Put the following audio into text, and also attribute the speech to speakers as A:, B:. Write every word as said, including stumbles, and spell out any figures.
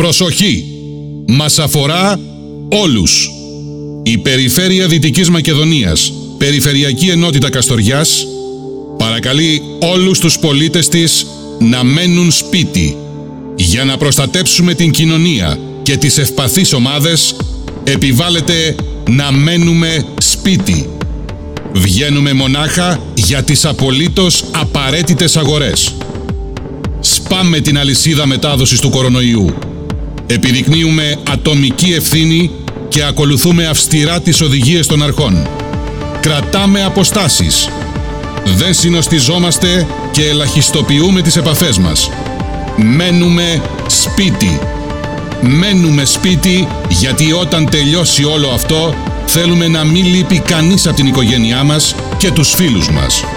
A: Προσοχή! Μας αφορά όλους. Η Περιφέρεια Δυτικής Μακεδονίας, Περιφερειακή Ενότητα Καστοριάς, παρακαλεί όλους τους πολίτες της να μένουν σπίτι. Για να προστατέψουμε την κοινωνία και τις ευπαθείς ομάδες, επιβάλλεται να μένουμε σπίτι. Βγαίνουμε μονάχα για τις απολύτως απαραίτητες αγορές. Σπάμε την αλυσίδα μετάδοσης του κορονοϊού. Επιδεικνύουμε ατομική ευθύνη και ακολουθούμε αυστηρά τις οδηγίες των αρχών. Κρατάμε αποστάσεις. Δεν συνοστιζόμαστε και ελαχιστοποιούμε τις επαφές μας. Μένουμε σπίτι. Μένουμε σπίτι γιατί όταν τελειώσει όλο αυτό θέλουμε να μην λείπει κανείς από την οικογένειά μας και τους φίλους μας.